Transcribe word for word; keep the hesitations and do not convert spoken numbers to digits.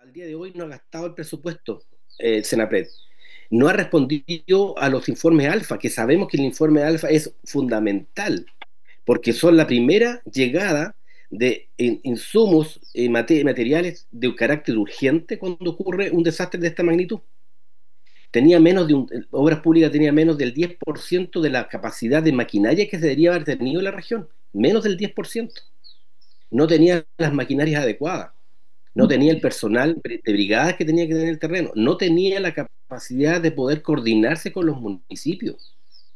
al día de hoy no ha gastado el presupuesto, eh, Senapred. No ha respondido a los informes alfa, que sabemos que el informe alfa es fundamental, porque son la primera llegada de in- insumos y mate- materiales de un carácter urgente cuando ocurre un desastre de esta magnitud. Tenía menos de un, Obras Públicas tenía menos del diez por ciento de la capacidad de maquinaria que se debería haber tenido en la región, menos del diez por ciento. No tenía las maquinarias adecuadas, no tenía el personal de brigadas que tenía que tener el terreno, no tenía la capacidad de poder coordinarse con los municipios.